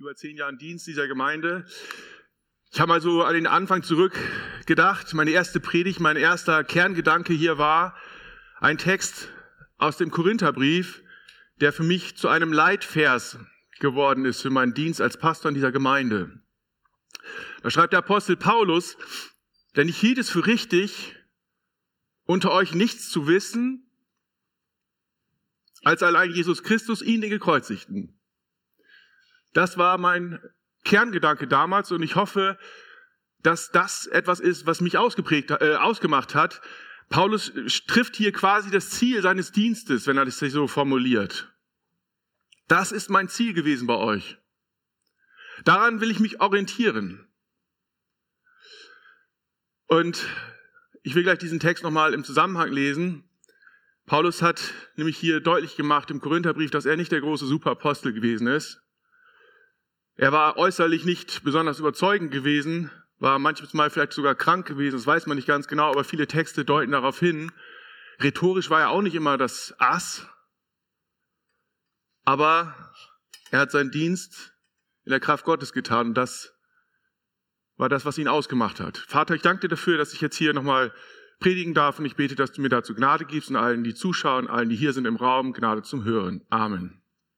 über 10 Jahren Dienst dieser Gemeinde. Ich habe mal so an den Anfang zurückgedacht. Meine erste Predigt, mein erster Kerngedanke hier war ein Text aus dem Korintherbrief, der für mich zu einem Leitvers geworden ist für meinen Dienst als Pastor in dieser Gemeinde. Da schreibt der Apostel Paulus: Denn ich hielt es für richtig, unter euch nichts zu wissen, als allein Jesus Christus, ihn den Gekreuzigten. Das war mein Kerngedanke damals und ich hoffe, dass das etwas ist, was mich ausgemacht hat. Paulus trifft hier quasi das Ziel seines Dienstes, wenn er das so formuliert. Das ist mein Ziel gewesen bei euch. Daran will ich mich orientieren. Und ich will gleich diesen Text nochmal im Zusammenhang lesen. Paulus hat nämlich hier deutlich gemacht im Korintherbrief, dass er nicht der große Superapostel gewesen ist. Er war äußerlich nicht besonders überzeugend gewesen, war manchmal vielleicht sogar krank gewesen, das weiß man nicht ganz genau, aber viele Texte deuten darauf hin. Rhetorisch war er auch nicht immer das Ass, aber er hat seinen Dienst in der Kraft Gottes getan und das war das, was ihn ausgemacht hat. Vater, ich danke dir dafür, dass ich jetzt hier nochmal predigen darf und ich bete, dass du mir dazu Gnade gibst und allen, die zuschauen, allen, die hier sind im Raum, Gnade zum Hören. Amen.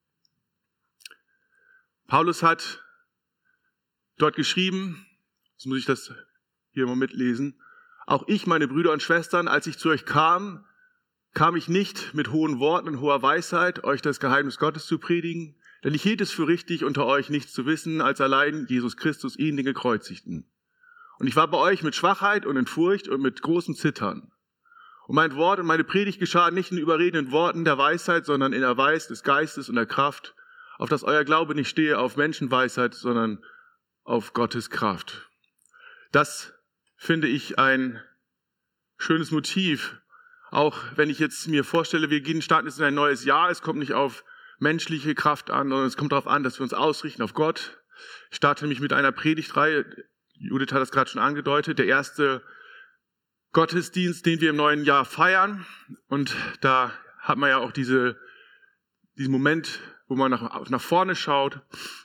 Paulus hat dort geschrieben, jetzt muss ich das hier mal mitlesen: Auch ich, meine Brüder und Schwestern, als ich zu euch kam ich nicht mit hohen Worten und hoher Weisheit, euch das Geheimnis Gottes zu predigen, denn ich hielt es für richtig, unter euch nichts zu wissen, als allein Jesus Christus, ihn den Gekreuzigten. Und ich war bei euch mit Schwachheit und in Furcht und mit großem Zittern. Und mein Wort und meine Predigt geschah nicht in überredenden Worten der Weisheit, sondern in Erweis des Geistes und der Kraft, auf dass euer Glaube nicht stehe auf Menschenweisheit, sondern auf Gottes Kraft. Das finde ich ein schönes Motiv. Auch wenn ich jetzt mir vorstelle, wir starten jetzt in ein neues Jahr, es kommt nicht auf menschliche Kraft an, sondern es kommt darauf an, dass wir uns ausrichten auf Gott. Ich starte nämlich mit einer Predigtreihe. Judith hat das gerade schon angedeutet, der erste Gottesdienst, den wir im neuen Jahr feiern. Und da hat man ja auch diesen Moment, wo man nach vorne schaut.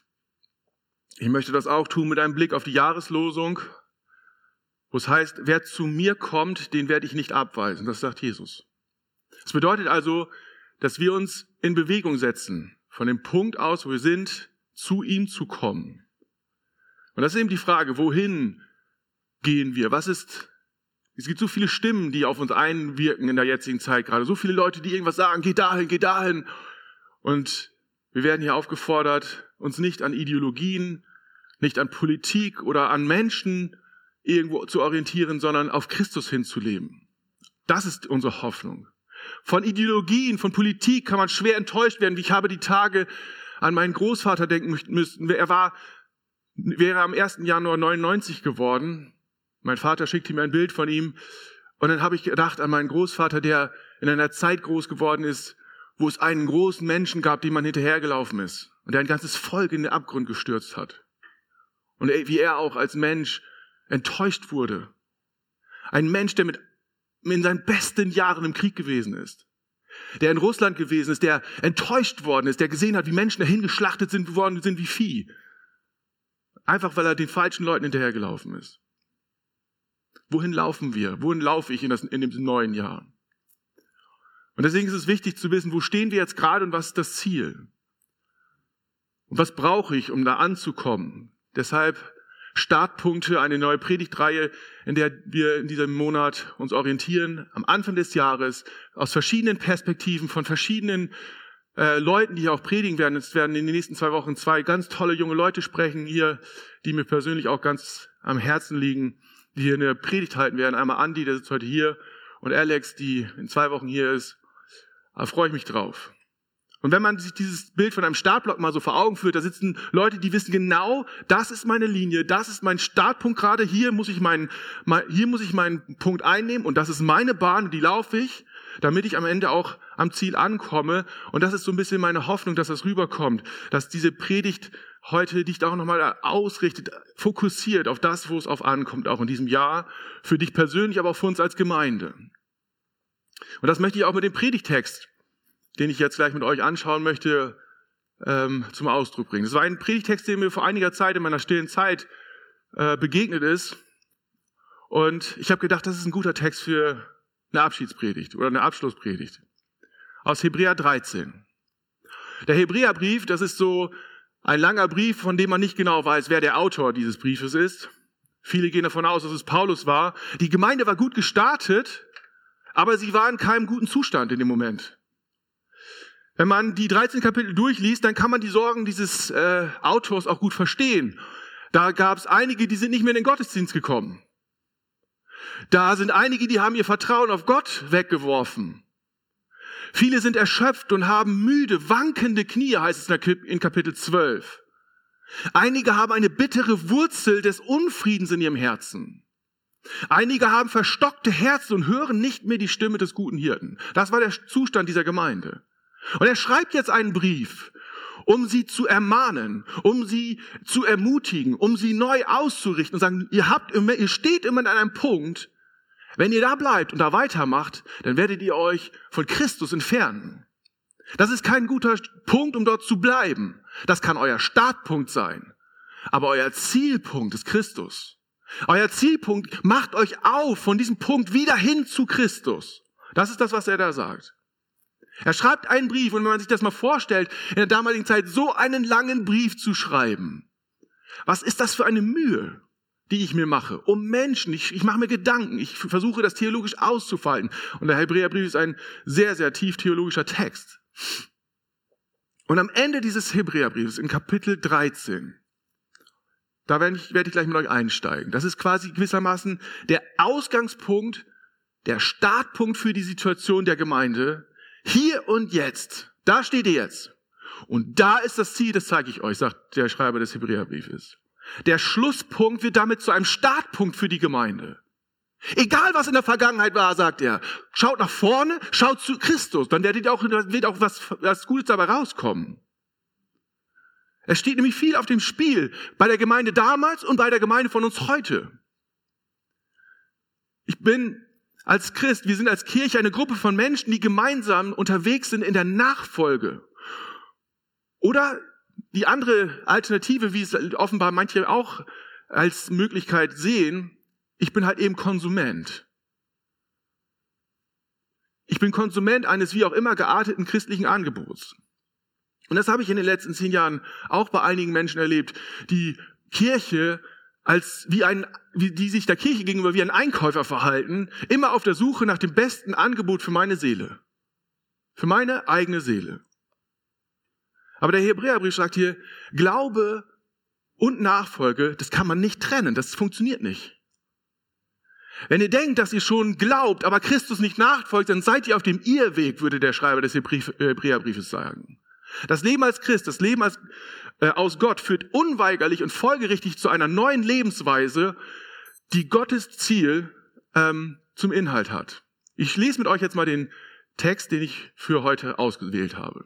Ich möchte das auch tun mit einem Blick auf die Jahreslosung, wo es heißt: Wer zu mir kommt, den werde ich nicht abweisen. Das sagt Jesus. Das bedeutet also, dass wir uns in Bewegung setzen, von dem Punkt aus, wo wir sind, zu ihm zu kommen. Und das ist eben die Frage, wohin gehen wir? Es gibt so viele Stimmen, die auf uns einwirken in der jetzigen Zeit gerade. So viele Leute, die irgendwas sagen: Geh dahin, geh dahin. Und wir werden hier aufgefordert, uns nicht an Ideologien, nicht an Politik oder an Menschen irgendwo zu orientieren, sondern auf Christus hinzuleben. Das ist unsere Hoffnung. Von Ideologien, von Politik kann man schwer enttäuscht werden. Ich habe die Tage an meinen Großvater denken müssen. Er wäre am 1. Januar 99 geworden. Mein Vater schickte mir ein Bild von ihm. Und dann habe ich gedacht an meinen Großvater, der in einer Zeit groß geworden ist, wo es einen großen Menschen gab, dem man hinterhergelaufen ist. Und der ein ganzes Volk in den Abgrund gestürzt hat. Und wie er auch als Mensch enttäuscht wurde. Ein Mensch, der in seinen besten Jahren im Krieg gewesen ist. Der in Russland gewesen ist, der enttäuscht worden ist, der gesehen hat, wie Menschen dahin geschlachtet worden sind wie Vieh. Einfach weil er den falschen Leuten hinterhergelaufen ist. Wohin laufen wir? Wohin laufe ich in dem neuen Jahr? Und deswegen ist es wichtig zu wissen, wo stehen wir jetzt gerade und was ist das Ziel? Und was brauche ich, um da anzukommen? Deshalb Startpunkte, eine neue Predigtreihe, in der wir in diesem Monat uns orientieren, am Anfang des Jahres, aus verschiedenen Perspektiven, von verschiedenen Leuten, die hier auch predigen werden. Es werden in den nächsten 2 Wochen 2 ganz tolle junge Leute sprechen hier, die mir persönlich auch ganz am Herzen liegen, die hier eine Predigt halten werden. Einmal Andi, der sitzt heute hier, und Alex, die in 2 Wochen hier ist. Da freue ich mich drauf. Und wenn man sich dieses Bild von einem Startblock mal so vor Augen führt, da sitzen Leute, die wissen genau, das ist meine Linie, das ist mein Startpunkt gerade, hier muss ich meinen Punkt einnehmen und das ist meine Bahn, die laufe ich, damit ich am Ende auch am Ziel ankomme. Und das ist so ein bisschen meine Hoffnung, dass das rüberkommt, dass diese Predigt heute dich auch nochmal ausrichtet, fokussiert auf das, wo es auf ankommt, auch in diesem Jahr, für dich persönlich, aber auch für uns als Gemeinde. Und das möchte ich auch mit dem Predigtext, den ich jetzt gleich mit euch anschauen möchte, zum Ausdruck bringen. Das war ein Predigtext, der mir vor einiger Zeit in meiner stillen Zeit begegnet ist. Und ich habe gedacht, das ist ein guter Text für eine Abschiedspredigt oder eine Abschlusspredigt. Aus Hebräer 13. Der Hebräerbrief, das ist so ein langer Brief, von dem man nicht genau weiß, wer der Autor dieses Briefes ist. Viele gehen davon aus, dass es Paulus war. Die Gemeinde war gut gestartet, aber sie war in keinem guten Zustand in dem Moment. Wenn man die 13 Kapitel durchliest, dann kann man die Sorgen dieses Autors auch gut verstehen. Da gab es einige, die sind nicht mehr in den Gottesdienst gekommen. Da sind einige, die haben ihr Vertrauen auf Gott weggeworfen. Viele sind erschöpft und haben müde, wankende Knie, heißt es in Kapitel 12. Einige haben eine bittere Wurzel des Unfriedens in ihrem Herzen. Einige haben verstockte Herzen und hören nicht mehr die Stimme des guten Hirten. Das war der Zustand dieser Gemeinde. Und er schreibt jetzt einen Brief, um sie zu ermahnen, um sie zu ermutigen, um sie neu auszurichten und sagen, ihr steht immer an einem Punkt, wenn ihr da bleibt und da weitermacht, dann werdet ihr euch von Christus entfernen. Das ist kein guter Punkt, um dort zu bleiben. Das kann euer Startpunkt sein. Aber euer Zielpunkt ist Christus. Euer Zielpunkt macht euch auf von diesem Punkt wieder hin zu Christus. Das ist das, was er da sagt. Er schreibt einen Brief, und wenn man sich das mal vorstellt, in der damaligen Zeit so einen langen Brief zu schreiben, was ist das für eine Mühe, die ich mir mache, um Menschen, ich mache mir Gedanken, ich versuche das theologisch auszufalten. Und der Hebräerbrief ist ein sehr, sehr tief theologischer Text. Und am Ende dieses Hebräerbriefs, in Kapitel 13, da werde ich gleich mit euch einsteigen. Das ist quasi gewissermaßen der Ausgangspunkt, der Startpunkt für die Situation der Gemeinde. Hier und jetzt, da steht ihr jetzt. Und da ist das Ziel, das zeige ich euch, sagt der Schreiber des Hebräerbriefes. Der Schlusspunkt wird damit zu einem Startpunkt für die Gemeinde. Egal, was in der Vergangenheit war, sagt er, schaut nach vorne, schaut zu Christus, dann wird auch was Gutes dabei rauskommen. Es steht nämlich viel auf dem Spiel, bei der Gemeinde damals und bei der Gemeinde von uns heute. Ich bin als Christ, wir sind als Kirche eine Gruppe von Menschen, die gemeinsam unterwegs sind in der Nachfolge. Oder die andere Alternative, wie es offenbar manche auch als Möglichkeit sehen, ich bin halt eben Konsument. Ich bin Konsument eines wie auch immer gearteten christlichen Angebots. Und das habe ich in den letzten 10 Jahren auch bei einigen Menschen erlebt, die Kirche die sich der Kirche gegenüber wie ein Einkäufer verhalten, immer auf der Suche nach dem besten Angebot für meine Seele. Für meine eigene Seele. Aber der Hebräerbrief sagt hier, Glaube und Nachfolge, das kann man nicht trennen, das funktioniert nicht. Wenn ihr denkt, dass ihr schon glaubt, aber Christus nicht nachfolgt, dann seid ihr auf dem Irrweg, würde der Schreiber des Hebräerbriefes sagen. Das Leben als Christ, das Leben aus Gott führt unweigerlich und folgerichtig zu einer neuen Lebensweise, die Gottes Ziel zum Inhalt hat. Ich lese mit euch jetzt mal den Text, den ich für heute ausgewählt habe.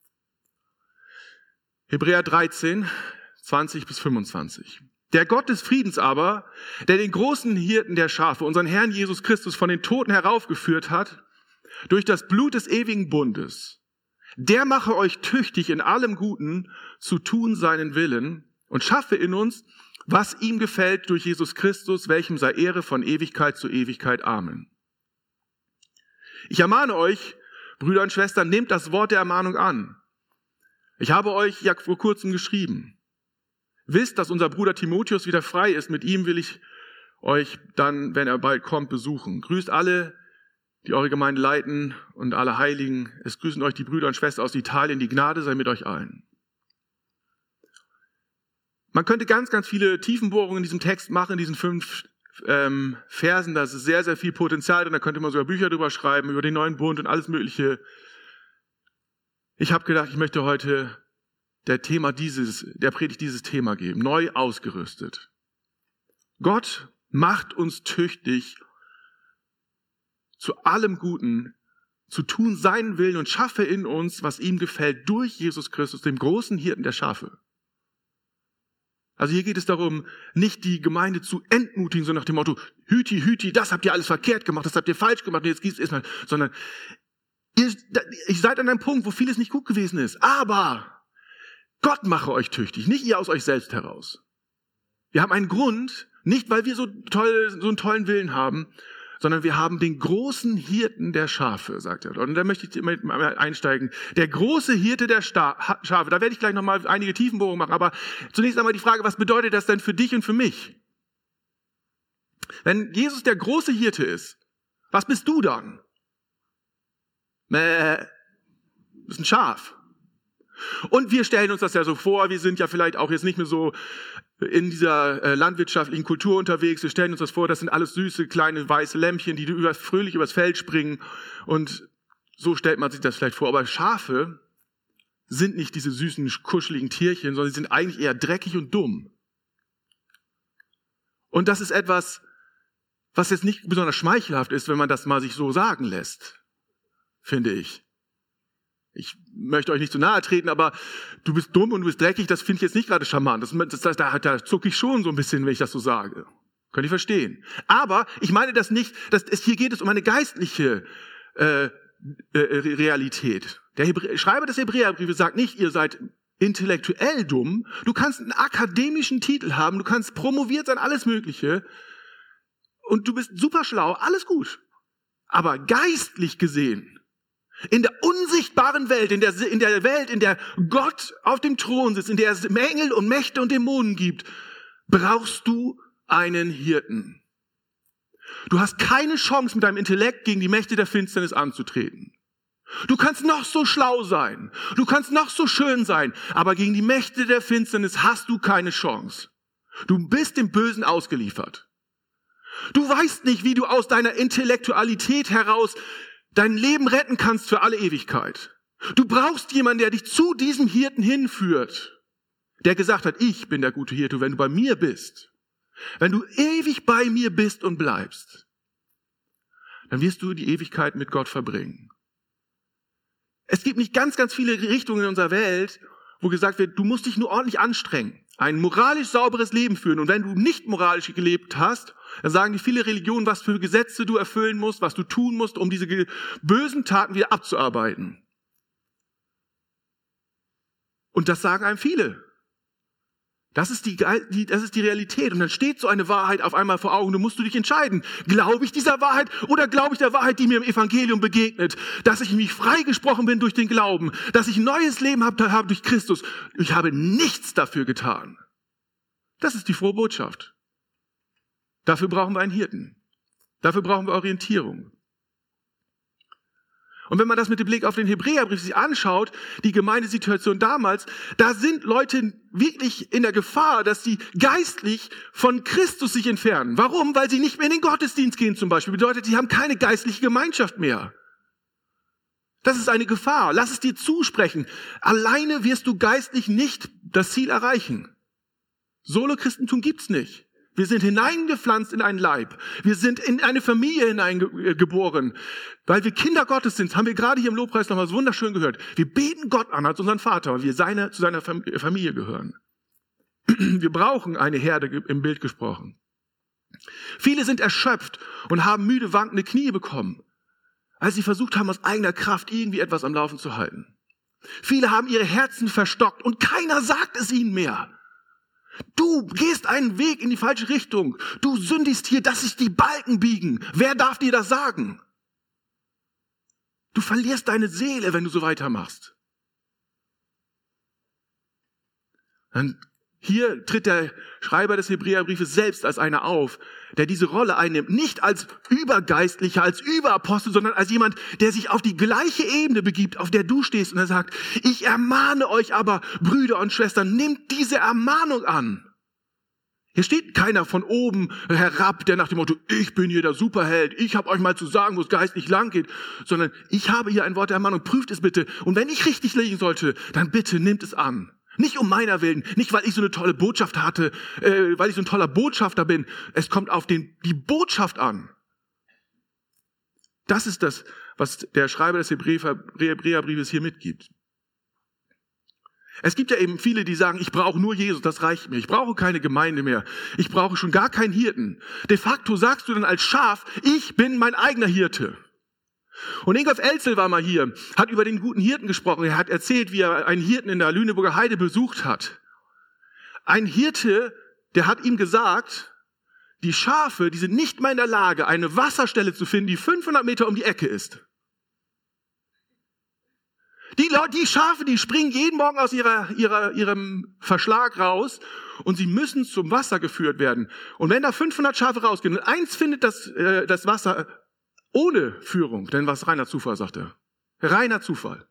Hebräer 13, 20 bis 25. Der Gott des Friedens aber, der den großen Hirten der Schafe, unseren Herrn Jesus Christus, von den Toten heraufgeführt hat, durch das Blut des ewigen Bundes, der mache euch tüchtig in allem Guten zu tun seinen Willen und schaffe in uns, was ihm gefällt durch Jesus Christus, welchem sei Ehre von Ewigkeit zu Ewigkeit. Amen. Ich ermahne euch, Brüder und Schwestern, nehmt das Wort der Ermahnung an. Ich habe euch ja vor kurzem geschrieben. Wisst, dass unser Bruder Timotheus wieder frei ist. Mit ihm will ich euch dann, wenn er bald kommt, besuchen. Grüßt alle, die eure Gemeinde leiten, und alle Heiligen. Es grüßen euch die Brüder und Schwestern aus Italien. Die Gnade sei mit euch allen. Man könnte ganz, ganz viele Tiefenbohrungen in diesem Text machen, in diesen 5 Versen. Da ist sehr, sehr viel Potenzial drin. Da könnte man sogar Bücher drüber schreiben, über den neuen Bund und alles Mögliche. Ich habe gedacht, ich möchte heute der Predigt dieses Thema geben. Neu ausgerüstet. Gott macht uns tüchtig, zu allem Guten zu tun seinen Willen und schaffe in uns, was ihm gefällt, durch Jesus Christus, dem großen Hirten der Schafe. Also hier geht es darum, nicht die Gemeinde zu entmutigen, so nach dem Motto, Hüti, Hüti, das habt ihr alles verkehrt gemacht, das habt ihr falsch gemacht, und jetzt geht's erstmal, sondern ihr seid an einem Punkt, wo vieles nicht gut gewesen ist. Aber Gott mache euch tüchtig, nicht ihr aus euch selbst heraus. Wir haben einen Grund, nicht weil wir so einen tollen Willen haben, sondern wir haben den großen Hirten der Schafe, sagt er. Und da möchte ich mal einsteigen. Der große Hirte der Schafe, da werde ich gleich nochmal einige Tiefenbohrungen machen, aber zunächst einmal die Frage, was bedeutet das denn für dich und für mich? Wenn Jesus der große Hirte ist, was bist du dann? Du bist ein Schaf. Und wir stellen uns das ja so vor, wir sind ja vielleicht auch jetzt nicht mehr so in dieser landwirtschaftlichen Kultur unterwegs. Wir stellen uns das vor, das sind alles süße, kleine, weiße Lämmchen, die fröhlich übers Feld springen. Und so stellt man sich das vielleicht vor. Aber Schafe sind nicht diese süßen, kuscheligen Tierchen, sondern sie sind eigentlich eher dreckig und dumm. Und das ist etwas, was jetzt nicht besonders schmeichelhaft ist, wenn man das mal sich so sagen lässt, finde ich. Ich möchte euch nicht zu nahe treten, aber du bist dumm und du bist dreckig, das finde ich jetzt nicht gerade charmant. Da zucke ich schon so ein bisschen, wenn ich das so sage. Könnt ihr verstehen. Aber ich meine das nicht, hier geht es um eine geistliche Realität. Der Schreiber des Hebräerbriefes sagt nicht, ihr seid intellektuell dumm. Du kannst einen akademischen Titel haben, du kannst promoviert sein, alles Mögliche. Und du bist super schlau, alles gut. Aber geistlich gesehen, in der unsichtbaren Welt, in der Welt, in der Gott auf dem Thron sitzt, in der es Engel und Mächte und Dämonen gibt, brauchst du einen Hirten. Du hast keine Chance, mit deinem Intellekt gegen die Mächte der Finsternis anzutreten. Du kannst noch so schlau sein, du kannst noch so schön sein, aber gegen die Mächte der Finsternis hast du keine Chance. Du bist dem Bösen ausgeliefert. Du weißt nicht, wie du aus deiner Intellektualität heraus dein Leben retten kannst für alle Ewigkeit. Du brauchst jemanden, der dich zu diesem Hirten hinführt, der gesagt hat, ich bin der gute Hirte, wenn du bei mir bist, wenn du ewig bei mir bist und bleibst, dann wirst du die Ewigkeit mit Gott verbringen. Es gibt nicht ganz, ganz viele Richtungen in unserer Welt, wo gesagt wird, du musst dich nur ordentlich anstrengen, ein moralisch sauberes Leben führen. Und wenn du nicht moralisch gelebt hast, dann sagen die viele Religionen, was für Gesetze du erfüllen musst, was du tun musst, um diese bösen Taten wieder abzuarbeiten. Und das sagen einem viele. Das ist die Realität. Und dann steht so eine Wahrheit auf einmal vor Augen. Du musst dich entscheiden. Glaube ich dieser Wahrheit oder glaube ich der Wahrheit, die mir im Evangelium begegnet? Dass ich mich freigesprochen bin durch den Glauben. Dass ich ein neues Leben habe durch Christus. Ich habe nichts dafür getan. Das ist die frohe Botschaft. Dafür brauchen wir einen Hirten. Dafür brauchen wir Orientierung. Und wenn man das mit dem Blick auf den Hebräerbrief sich anschaut, die Gemeindesituation damals, da sind Leute wirklich in der Gefahr, dass sie geistlich von Christus sich entfernen. Warum? Weil sie nicht mehr in den Gottesdienst gehen zum Beispiel. Bedeutet, sie haben keine geistliche Gemeinschaft mehr. Das ist eine Gefahr. Lass es dir zusprechen. Alleine wirst du geistlich nicht das Ziel erreichen. Solo-Christentum gibt's nicht. Wir sind hineingepflanzt in einen Leib. Wir sind in eine Familie hineingeboren. Weil wir Kinder Gottes sind, haben wir gerade hier im Lobpreis nochmal so wunderschön gehört. Wir beten Gott an als unseren Vater, weil wir zu seiner Familie gehören. Wir brauchen eine Herde, im Bild gesprochen. Viele sind erschöpft und haben müde, wankende Knie bekommen, als sie versucht haben, aus eigener Kraft irgendwie etwas am Laufen zu halten. Viele haben ihre Herzen verstockt und keiner sagt es ihnen mehr. Du gehst einen Weg in die falsche Richtung. Du sündigst hier, dass sich die Balken biegen. Wer darf dir das sagen? Du verlierst deine Seele, wenn du so weitermachst. Und hier tritt der Schreiber des Hebräerbriefes selbst als einer auf, der diese Rolle einnimmt. Nicht als Übergeistlicher, als Überapostel, sondern als jemand, der sich auf die gleiche Ebene begibt, auf der du stehst. Und er sagt, ich ermahne euch aber, Brüder und Schwestern, nehmt diese Ermahnung an. Hier steht keiner von oben herab, der nach dem Motto, ich bin hier der Superheld, ich habe euch mal zu sagen, wo es geistlich lang geht, sondern ich habe hier ein Wort der Ermahnung, prüft es bitte. Und wenn ich richtig liegen sollte, dann bitte nehmt es an. Nicht um meiner Willen, nicht weil ich so eine tolle Botschaft hatte, weil ich so ein toller Botschafter bin. Es kommt auf die Botschaft an. Das ist das, was der Schreiber des Hebräerbriefes hier mitgibt. Es gibt ja eben viele, die sagen, ich brauche nur Jesus, das reicht mir. Ich brauche keine Gemeinde mehr. Ich brauche schon gar keinen Hirten. De facto sagst du dann als Schaf, ich bin mein eigener Hirte. Und Ingolf Elzel war mal hier, hat über den guten Hirten gesprochen. Er hat erzählt, wie er einen Hirten in der Lüneburger Heide besucht hat. Ein Hirte, der hat ihm gesagt, die Schafe, die sind nicht mehr in der Lage, eine Wasserstelle zu finden, die 500 Meter um die Ecke ist. Die Schafe, die springen jeden Morgen aus ihrem Verschlag raus und sie müssen zum Wasser geführt werden. Und wenn da 500 Schafe rausgehen und eins findet das Wasser ohne Führung, denn was reiner Zufall, sagt er. Reiner Zufall.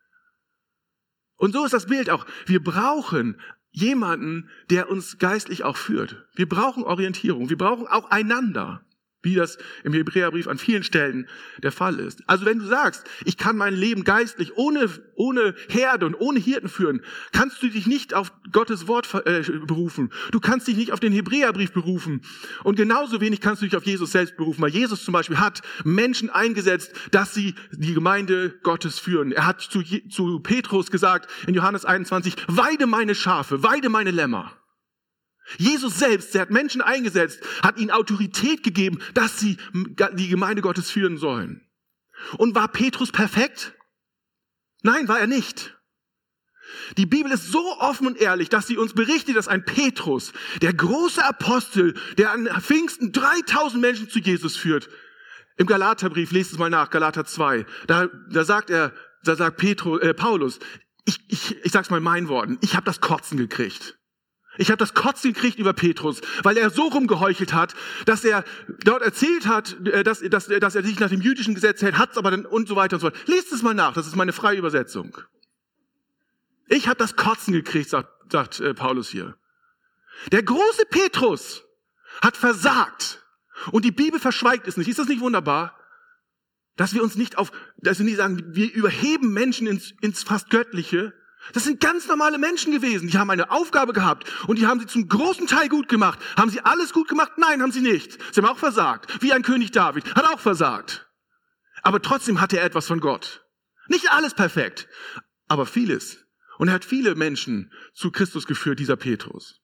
Und so ist das Bild auch. Wir brauchen jemanden, der uns geistlich auch führt. Wir brauchen Orientierung. Wir brauchen auch einander, wie das im Hebräerbrief an vielen Stellen der Fall ist. Also wenn du sagst, ich kann mein Leben geistlich ohne Herde und ohne Hirten führen, kannst du dich nicht auf Gottes Wort berufen. Du kannst dich nicht auf den Hebräerbrief berufen. Und genauso wenig kannst du dich auf Jesus selbst berufen, weil Jesus zum Beispiel hat Menschen eingesetzt, dass sie die Gemeinde Gottes führen. Er hat zu Petrus gesagt in Johannes 21, weide meine Schafe, weide meine Lämmer. Jesus selbst, der hat Menschen eingesetzt, hat ihnen Autorität gegeben, dass sie die Gemeinde Gottes führen sollen. Und war Petrus perfekt? Nein, war er nicht. Die Bibel ist so offen und ehrlich, dass sie uns berichtet, dass ein Petrus, der große Apostel, der an Pfingsten 3000 Menschen zu Jesus führt, im Galaterbrief, lest es mal nach, Galater 2, da sagt Paulus, ich sag's mal in meinen Worten, ich habe das Kotzen gekriegt. Ich habe das Kotzen gekriegt über Petrus, weil er so rumgeheuchelt hat, dass er dort erzählt hat, dass er sich nach dem jüdischen Gesetz hält, hat's aber dann und so weiter und so fort. Lest es mal nach, das ist meine freie Übersetzung. Ich habe das Kotzen gekriegt, sagt Paulus hier. Der große Petrus hat versagt und die Bibel verschweigt es nicht. Ist das nicht wunderbar? Dass wir nicht sagen, wir überheben Menschen ins fast Göttliche. Das sind ganz normale Menschen gewesen. Die haben eine Aufgabe gehabt und die haben sie zum großen Teil gut gemacht. Haben sie alles gut gemacht? Nein, haben sie nicht. Sie haben auch versagt. Wie ein König David hat auch versagt. Aber trotzdem hatte er etwas von Gott. Nicht alles perfekt, aber vieles. Und er hat viele Menschen zu Christus geführt, dieser Petrus.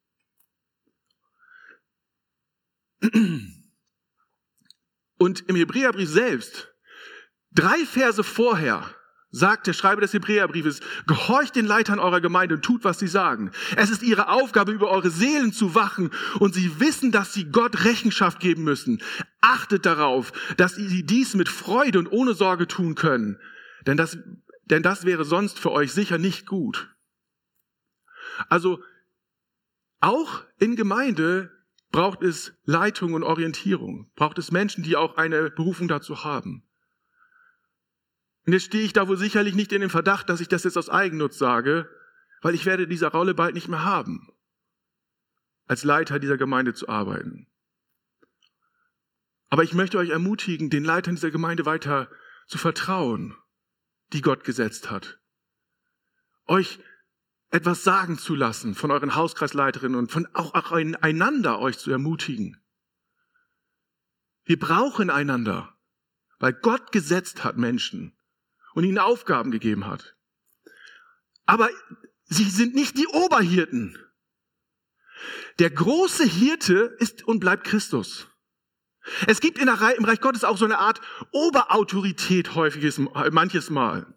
Und im Hebräerbrief selbst, 3 Verse vorher, sagt der Schreiber des Hebräerbriefes, gehorcht den Leitern eurer Gemeinde und tut, was sie sagen. Es ist ihre Aufgabe, über eure Seelen zu wachen und sie wissen, dass sie Gott Rechenschaft geben müssen. Achtet darauf, dass sie dies mit Freude und ohne Sorge tun können, denn das wäre sonst für euch sicher nicht gut. Also auch in Gemeinde braucht es Leitung und Orientierung, braucht es Menschen, die auch eine Berufung dazu haben. Und jetzt stehe ich da wohl sicherlich nicht in dem Verdacht, dass ich das jetzt aus Eigennutz sage, weil ich werde diese Rolle bald nicht mehr haben, als Leiter dieser Gemeinde zu arbeiten. Aber ich möchte euch ermutigen, den Leitern dieser Gemeinde weiter zu vertrauen, die Gott gesetzt hat. Euch etwas sagen zu lassen von euren Hauskreisleiterinnen und von auch einander euch zu ermutigen. Wir brauchen einander, weil Gott gesetzt hat Menschen und ihnen Aufgaben gegeben hat. Aber sie sind nicht die Oberhirten. Der große Hirte ist und bleibt Christus. Es gibt im Reich Gottes auch so eine Art Oberautorität manches Mal.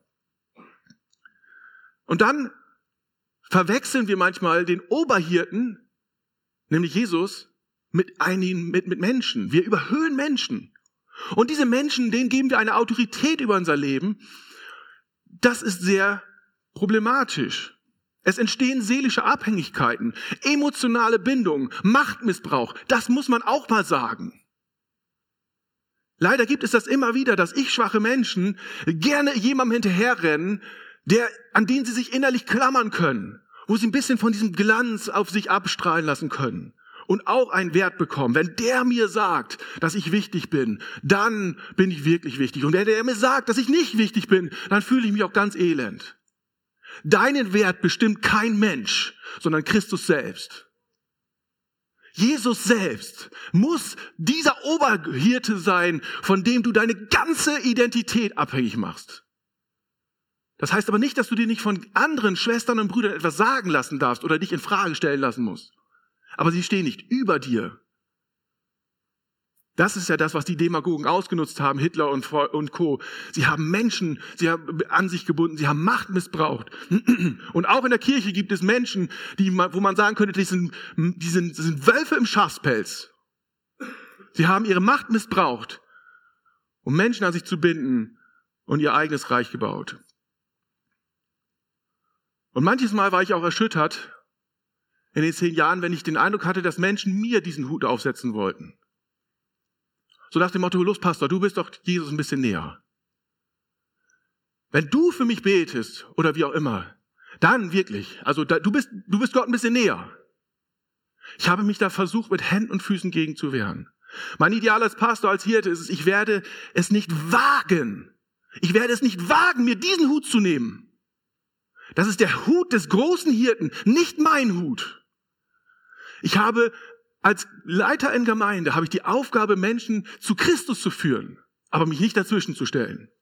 Und dann verwechseln wir manchmal den Oberhirten, nämlich Jesus, mit Menschen. Wir überhöhen Menschen. Und diese Menschen, denen geben wir eine Autorität über unser Leben. Das ist sehr problematisch. Es entstehen seelische Abhängigkeiten, emotionale Bindungen, Machtmissbrauch. Das muss man auch mal sagen. Leider gibt es das immer wieder, dass schwache Menschen gerne jemandem hinterherrennen, an den sie sich innerlich klammern können, wo sie ein bisschen von diesem Glanz auf sich abstrahlen lassen können und auch einen Wert bekommen. Wenn der mir sagt, dass ich wichtig bin, dann bin ich wirklich wichtig. Und wenn der mir sagt, dass ich nicht wichtig bin, dann fühle ich mich auch ganz elend. Deinen Wert bestimmt kein Mensch, sondern Christus selbst. Jesus selbst muss dieser Oberhirte sein, von dem du deine ganze Identität abhängig machst. Das heißt aber nicht, dass du dir nicht von anderen Schwestern und Brüdern etwas sagen lassen darfst oder dich in Frage stellen lassen musst. Aber sie stehen nicht über dir. Das ist ja das, was die Demagogen ausgenutzt haben, Hitler und Co. Sie haben Menschen, an sich gebunden, sie haben Macht missbraucht. Und auch in der Kirche gibt es Menschen, wo man sagen könnte, die sind Wölfe im Schafspelz. Sie haben ihre Macht missbraucht, um Menschen an sich zu binden und ihr eigenes Reich gebaut. Und manches Mal war ich auch erschüttert in den 10 Jahren, wenn ich den Eindruck hatte, dass Menschen mir diesen Hut aufsetzen wollten. So nach dem Motto, los Pastor, du bist doch Jesus ein bisschen näher. Wenn du für mich betest oder wie auch immer, dann wirklich, also du bist Gott ein bisschen näher. Ich habe mich da versucht, mit Händen und Füßen gegen zu wehren. Mein Ideal als Pastor, als Hirte ist es, ich werde es nicht wagen, mir diesen Hut zu nehmen. Das ist der Hut des großen Hirten, nicht mein Hut. Ich habe als Leiter in Gemeinde habe ich die Aufgabe, Menschen zu Christus zu führen, aber mich nicht dazwischen zu stellen.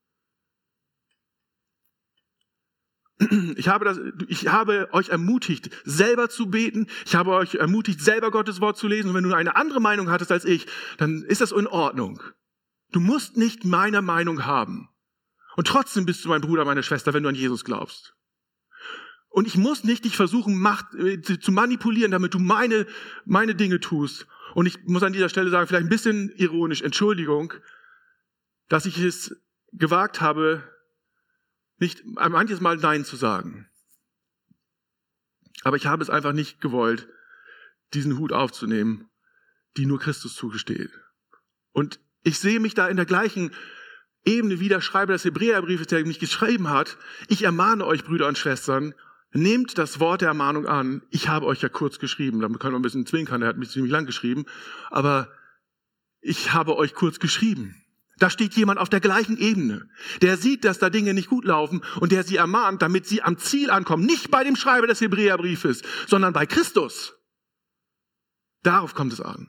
Ich habe euch ermutigt, selber zu beten. Ich habe euch ermutigt, selber Gottes Wort zu lesen. Und wenn du eine andere Meinung hattest als ich, dann ist das in Ordnung. Du musst nicht meine Meinung haben. Und trotzdem bist du mein Bruder, meine Schwester, wenn du an Jesus glaubst. Und ich muss nicht dich versuchen, Macht zu manipulieren, damit du meine Dinge tust. Und ich muss an dieser Stelle sagen, vielleicht ein bisschen ironisch, Entschuldigung, dass ich es gewagt habe, nicht manches Mal Nein zu sagen. Aber ich habe es einfach nicht gewollt, diesen Hut aufzunehmen, die nur Christus zugesteht. Und ich sehe mich da in der gleichen Ebene wie der Schreiber des Hebräerbriefes, der mich geschrieben hat. Ich ermahne euch, Brüder und Schwestern, nehmt das Wort der Ermahnung an. Ich habe euch ja kurz geschrieben, da können wir ein bisschen zwinkern, er hat mich ziemlich lang geschrieben, aber ich habe euch kurz geschrieben. Da steht jemand auf der gleichen Ebene, der sieht, dass da Dinge nicht gut laufen und der sie ermahnt, damit sie am Ziel ankommen. Nicht bei dem Schreiber des Hebräerbriefes, sondern bei Christus. Darauf kommt es an.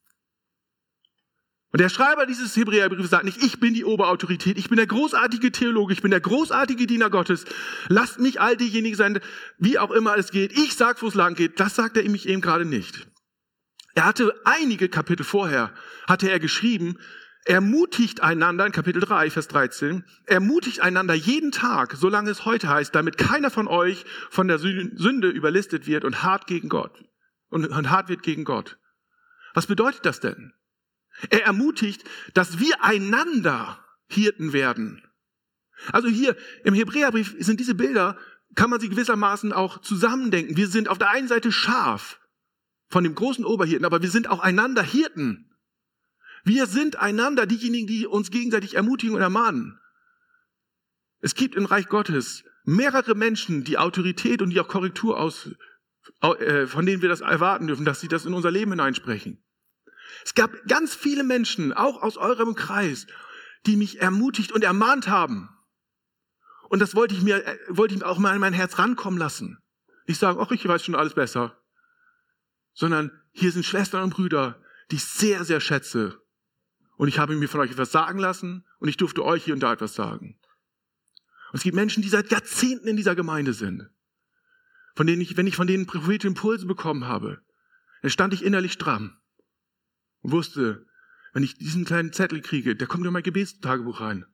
Und der Schreiber dieses Hebräerbriefes sagt nicht, ich bin die Oberautorität, ich bin der großartige Theologe, ich bin der großartige Diener Gottes. Lasst mich all diejenigen sein, wie auch immer es geht. Ich sag, wo es lang geht. Das sagt er mich eben gerade nicht. Er hatte einige Kapitel vorher, hatte er geschrieben, ermutigt einander, in Kapitel 3, Vers 13, ermutigt einander jeden Tag, solange es heute heißt, damit keiner von euch von der Sünde überlistet wird und hart gegen Gott. Und hart wird gegen Gott. Was bedeutet das denn? Er ermutigt, dass wir einander Hirten werden. Also hier im Hebräerbrief sind diese Bilder, kann man sie gewissermaßen auch zusammendenken. Wir sind auf der einen Seite Schaf von dem großen Oberhirten, aber wir sind auch einander Hirten. Wir sind einander diejenigen, die uns gegenseitig ermutigen und ermahnen. Es gibt im Reich Gottes mehrere Menschen, die Autorität und die auch Korrektur von denen wir das erwarten dürfen, dass sie das in unser Leben hineinsprechen. Es gab ganz viele Menschen, auch aus eurem Kreis, die mich ermutigt und ermahnt haben. Und das wollte ich mir auch mal in mein Herz rankommen lassen. Nicht sagen, ach, ich weiß schon alles besser. Sondern hier sind Schwestern und Brüder, die ich sehr, sehr schätze. Und ich habe mir von euch etwas sagen lassen und ich durfte euch hier und da etwas sagen. Und es gibt Menschen, die seit Jahrzehnten in dieser Gemeinde sind, von denen wenn ich von denen prophetische Impulse bekommen habe, dann stand ich innerlich stramm. Und wusste, wenn ich diesen kleinen Zettel kriege, der kommt in mein Gebetstagebuch rein.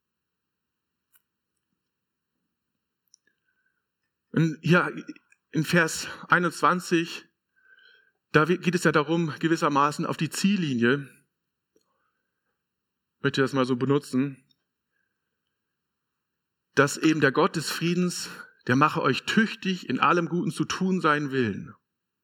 Und hier in Vers 21, da geht es ja darum, gewissermaßen auf die Ziellinie, ich möchte das mal so benutzen, dass eben der Gott des Friedens, der mache euch tüchtig, in allem Guten zu tun seinen Willen.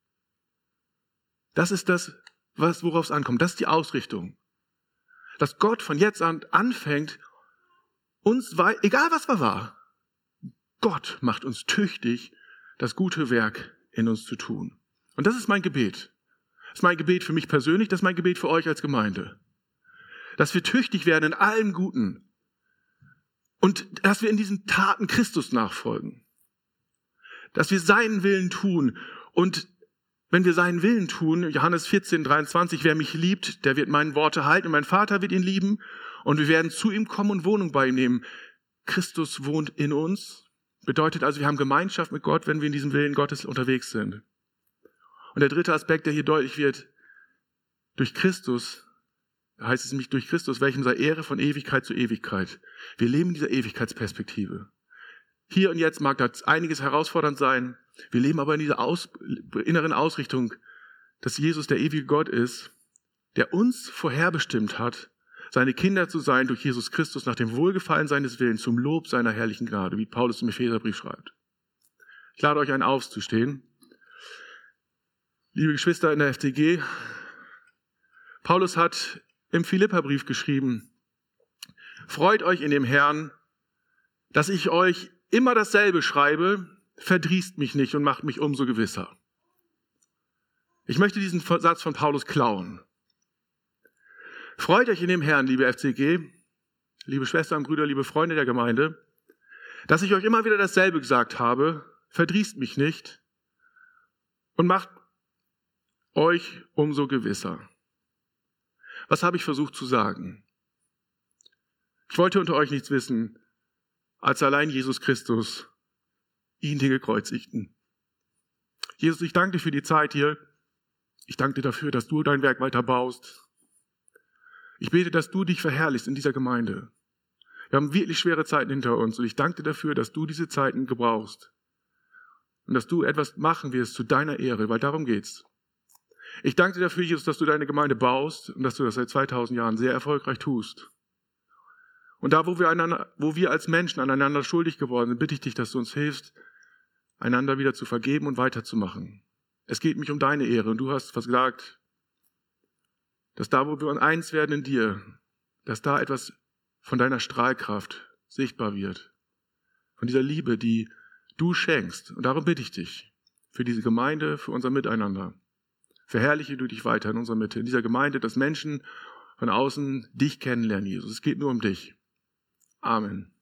Das ist das, worauf es ankommt. Das ist die Ausrichtung. Dass Gott von jetzt an anfängt, uns, egal was war, Gott macht uns tüchtig, das gute Werk in uns zu tun. Und das ist mein Gebet. Das ist mein Gebet für mich persönlich, das ist mein Gebet für euch als Gemeinde. Dass wir tüchtig werden in allem Guten. Und dass wir in diesen Taten Christus nachfolgen. Dass wir seinen Willen tun. Und wenn wir seinen Willen tun, Johannes 14, 23, wer mich liebt, der wird meine Worte halten und mein Vater wird ihn lieben und wir werden zu ihm kommen und Wohnung bei ihm nehmen. Christus wohnt in uns. Bedeutet also, wir haben Gemeinschaft mit Gott, wenn wir in diesem Willen Gottes unterwegs sind. Und der dritte Aspekt, der hier deutlich wird, durch Christus Da heißt es nämlich durch Christus, welchem sei Ehre von Ewigkeit zu Ewigkeit. Wir leben in dieser Ewigkeitsperspektive. Hier und jetzt mag das einiges herausfordernd sein. Wir leben aber in dieser inneren Ausrichtung, dass Jesus der ewige Gott ist, der uns vorherbestimmt hat, seine Kinder zu sein durch Jesus Christus nach dem Wohlgefallen seines Willens zum Lob seiner herrlichen Gnade, wie Paulus im Epheserbrief schreibt. Ich lade euch ein, aufzustehen. Liebe Geschwister in der FCG, Paulus hat im Philipperbrief geschrieben, freut euch in dem Herrn, dass ich euch immer dasselbe schreibe, verdrießt mich nicht und macht mich umso gewisser. Ich möchte diesen Satz von Paulus klauen. Freut euch in dem Herrn, liebe FCG, liebe Schwestern, Brüder, liebe Freunde der Gemeinde, dass ich euch immer wieder dasselbe gesagt habe, verdrießt mich nicht und macht euch umso gewisser. Was habe ich versucht zu sagen? Ich wollte unter euch nichts wissen, als allein Jesus Christus, ihn den Gekreuzigten. Jesus, ich danke dir für die Zeit hier. Ich danke dir dafür, dass du dein Werk weiter baust. Ich bete, dass du dich verherrlichst in dieser Gemeinde. Wir haben wirklich schwere Zeiten hinter uns und ich danke dir dafür, dass du diese Zeiten gebrauchst. Und dass du etwas machen wirst zu deiner Ehre, weil darum geht's. Ich danke dir dafür, Jesus, dass du deine Gemeinde baust und dass du das seit 2000 Jahren sehr erfolgreich tust. Und da, wo wir als Menschen aneinander schuldig geworden sind, bitte ich dich, dass du uns hilfst, einander wieder zu vergeben und weiterzumachen. Es geht mich um deine Ehre und du hast was gesagt, dass da, wo wir uns eins werden in dir, dass da etwas von deiner Strahlkraft sichtbar wird. Von dieser Liebe, die du schenkst. Und darum bitte ich dich, für diese Gemeinde, für unser Miteinander. Verherrliche du dich weiter in unserer Mitte, in dieser Gemeinde, dass Menschen von außen dich kennenlernen, Jesus. Es geht nur um dich. Amen.